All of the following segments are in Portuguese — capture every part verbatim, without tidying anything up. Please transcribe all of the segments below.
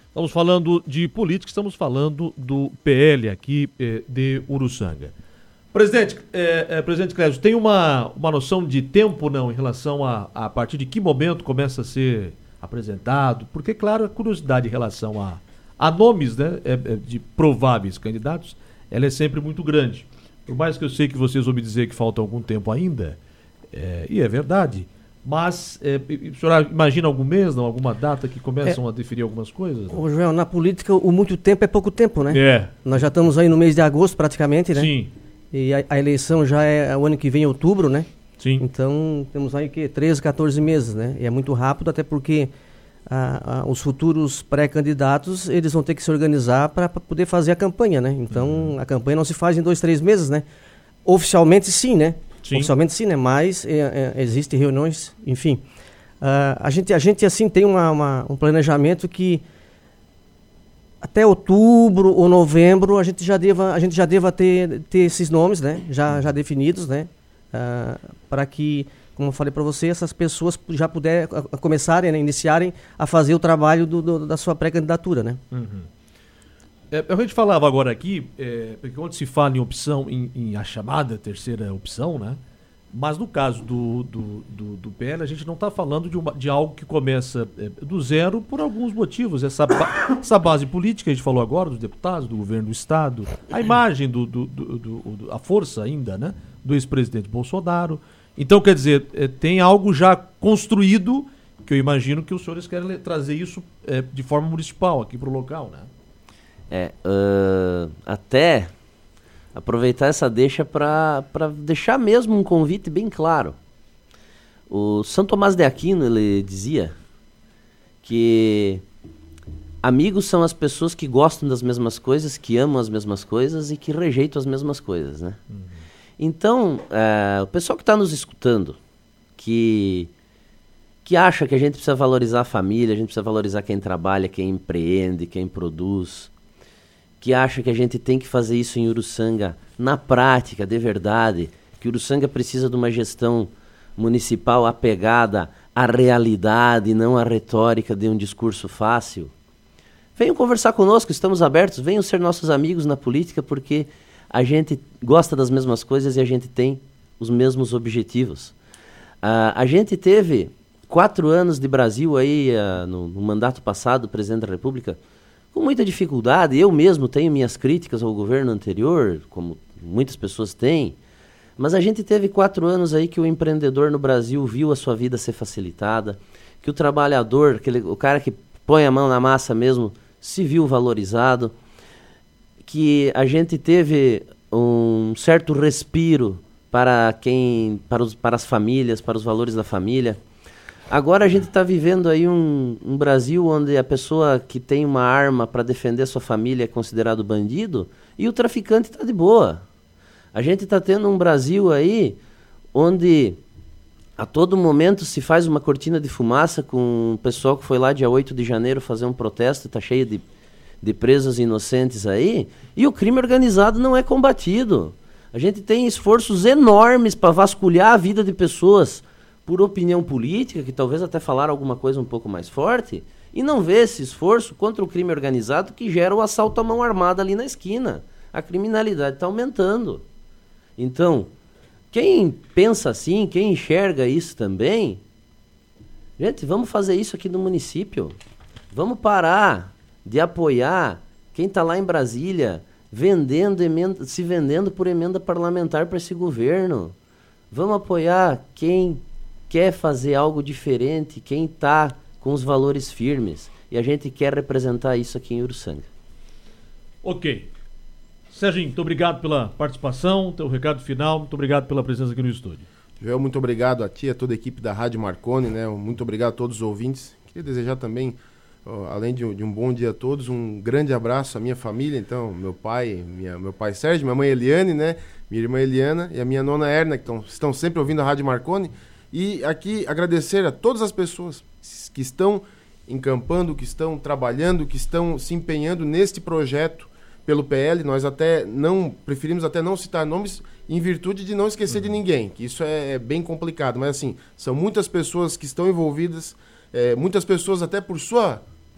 Estamos falando de política, estamos falando do P L aqui eh, de Uruçanga. Presidente, eh, eh, presidente Clésio, tem uma, uma noção de tempo, não, em relação a, a partir de que momento começa a ser apresentado? Porque, claro, a curiosidade em relação a, a nomes, né, é, é, de prováveis candidatos, ela é sempre muito grande. Por mais que eu sei que vocês vão me dizer que falta algum tempo ainda, é, e é verdade, mas é, o senhor imagina algum mês, não, alguma data que começam é, a definir algumas coisas? Né? Ô, Joel, na política o muito tempo é pouco tempo, né? É. Nós já estamos aí no mês de agosto praticamente, né? Sim. E a, a eleição já é o ano que vem, em outubro, né? Sim. Então temos aí que treze, quatorze meses, né? E é muito rápido, até porque a, a, os futuros pré-candidatos, eles vão ter que se organizar para poder fazer a campanha, né? Então uhum. a campanha não se faz em dois, três meses, né? Oficialmente sim, né? Sim. Oficialmente sim, né? Mas é, é, existem reuniões, enfim. Uh, a, gente, a gente, assim, tem uma, uma, um planejamento que até outubro ou novembro a gente já deva, a gente já deva ter, ter esses nomes, né? Já, já definidos, né? Uh, para que, como eu falei para você, essas pessoas já puderem começarem, né? Iniciarem a fazer o trabalho do, do, da sua pré-candidatura, né? Uhum. É, a gente falava agora aqui, é, porque quando se fala em opção, em, em a chamada terceira opção, né? Mas no caso do, do, do, do P L, a gente não está falando de, uma, de algo que começa é, do zero por alguns motivos. Essa, ba- essa base política, a gente falou agora, dos deputados, do governo do Estado, a imagem, do, do, do, do, do, a força ainda, né? Do ex-presidente Bolsonaro. Então, quer dizer, é, tem algo já construído, que eu imagino que os senhores querem trazer isso é, de forma municipal aqui para o local, né? É, uh, até aproveitar essa deixa para deixar mesmo um convite bem claro. O São Tomás de Aquino, ele dizia que amigos são as pessoas que gostam das mesmas coisas, que amam as mesmas coisas e que rejeitam as mesmas coisas, né? Uhum. Então, uh, o pessoal que está nos escutando, que, que acha que a gente precisa valorizar a família, a gente precisa valorizar quem trabalha, quem empreende, quem produz, que acha que a gente tem que fazer isso em Uruçanga na prática, de verdade, que Uruçanga precisa de uma gestão municipal apegada à realidade e não à retórica de um discurso fácil. Venham conversar conosco, estamos abertos, venham ser nossos amigos na política, porque a gente gosta das mesmas coisas e a gente tem os mesmos objetivos. Uh, a gente teve quatro anos de Brasil aí, uh, no, no mandato passado, presidente da República, com muita dificuldade. Eu mesmo tenho minhas críticas ao governo anterior, como muitas pessoas têm, mas a gente teve quatro anos aí que o empreendedor no Brasil viu a sua vida ser facilitada, que o trabalhador, aquele, o cara que põe a mão na massa mesmo, se viu valorizado, que a gente teve um certo respiro para quem, para, os, para as famílias, para os valores da família. Agora a gente está vivendo aí um, um Brasil onde a pessoa que tem uma arma para defender a sua família é considerado bandido e o traficante está de boa. A gente está tendo um Brasil aí onde a todo momento se faz uma cortina de fumaça com o pessoal que foi lá dia oito de janeiro fazer um protesto, está cheio de, de presos inocentes aí, e o crime organizado não é combatido. A gente tem esforços enormes para vasculhar a vida de pessoas por opinião política, que talvez até falar alguma coisa um pouco mais forte, e não vê esse esforço contra o crime organizado que gera o assalto à mão armada ali na esquina. A criminalidade está aumentando. Então, quem pensa assim, quem enxerga isso também, gente, vamos fazer isso aqui no município. Vamos parar de apoiar quem está lá em Brasília vendendo emenda, se vendendo por emenda parlamentar para esse governo. Vamos apoiar quem quer fazer algo diferente, quem está com os valores firmes. E a gente quer representar isso aqui em Uruçanga. Ok. Serginho, muito obrigado pela participação, teu recado final, muito obrigado pela presença aqui no estúdio. Joel, muito obrigado a ti, a toda a equipe da Rádio Marconi, né? Muito obrigado a todos os ouvintes. Queria desejar também, ó, além de um, de um bom dia a todos, um grande abraço à minha família, então, meu pai, minha, meu pai Sérgio, minha mãe Eliane, né? Minha irmã Eliana e a minha nona Erna, que tão, estão sempre ouvindo a Rádio Marconi. E aqui agradecer a todas as pessoas que estão encampando, que estão trabalhando, que estão se empenhando neste projeto pelo P L. Nós até não, preferimos até não citar nomes em virtude de não esquecer uhum. de ninguém, que isso é, é bem complicado. Mas assim, são muitas pessoas que estão envolvidas, é, muitas pessoas até por sua,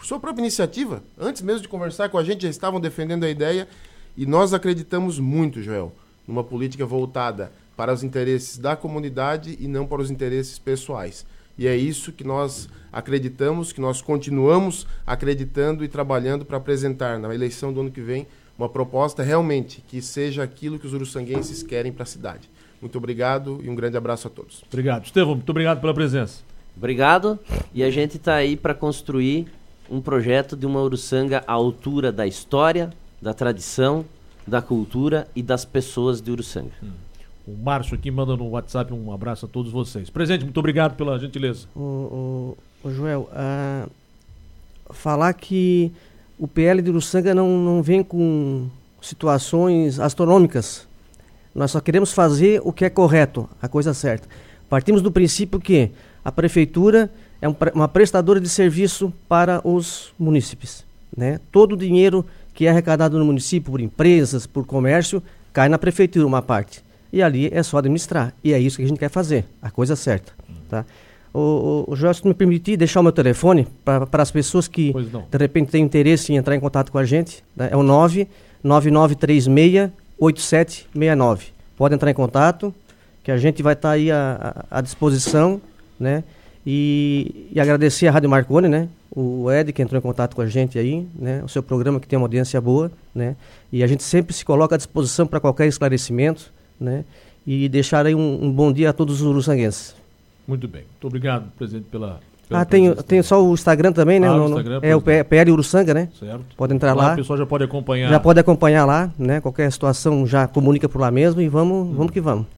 por sua própria iniciativa. Antes mesmo de conversar com a gente, já estavam defendendo a ideia. E nós acreditamos muito, Joel, numa política voltada para os interesses da comunidade e não para os interesses pessoais. E é isso que nós acreditamos, que nós continuamos acreditando e trabalhando para apresentar na eleição do ano que vem uma proposta realmente que seja aquilo que os uruçanguenses querem para a cidade. Muito obrigado e um grande abraço a todos. Obrigado. Estevão, muito obrigado pela presença. Obrigado. E a gente está aí para construir um projeto de uma Uruçanga à altura da história, da tradição, da cultura e das pessoas de Uruçanga. Hum. O Márcio aqui manda no WhatsApp um abraço a todos vocês. Presidente, muito obrigado pela gentileza. O, o, o Joel, ah, falar que o P L de Uruçanga não, não vem com situações astronômicas. Nós só queremos fazer o que é correto, a coisa certa. Partimos do princípio que a prefeitura é um, uma prestadora de serviço para os munícipes, né? Todo o dinheiro que é arrecadado no município por empresas, por comércio, cai na prefeitura uma parte. E ali é só administrar. E é isso que a gente quer fazer, a coisa certa. Tá? O, o, o Joel, se me permitir deixar o meu telefone para as pessoas que de repente têm interesse em entrar em contato com a gente, né? É o nove nove nove três seis oito sete seis nove. Pode entrar em contato, que a gente vai estar tá aí à, à disposição, né? E, e agradecer a Rádio Marconi, né? O Ed que entrou em contato com a gente aí, né? O seu programa que tem uma audiência boa, né? E a gente sempre se coloca à disposição para qualquer esclarecimento, né? E deixar aí um, um bom dia a todos os uruçanguenses. Muito bem. Muito obrigado, presidente, pela... pela ah, tem, tem só o Instagram também, né? Ah, no, o Instagram, é o P L Uruçanga, né? Certo. Pode entrar lá. lá. O pessoal já pode acompanhar. Já pode acompanhar lá, né? Qualquer situação já comunica por lá mesmo e vamos, hum. vamos que vamos.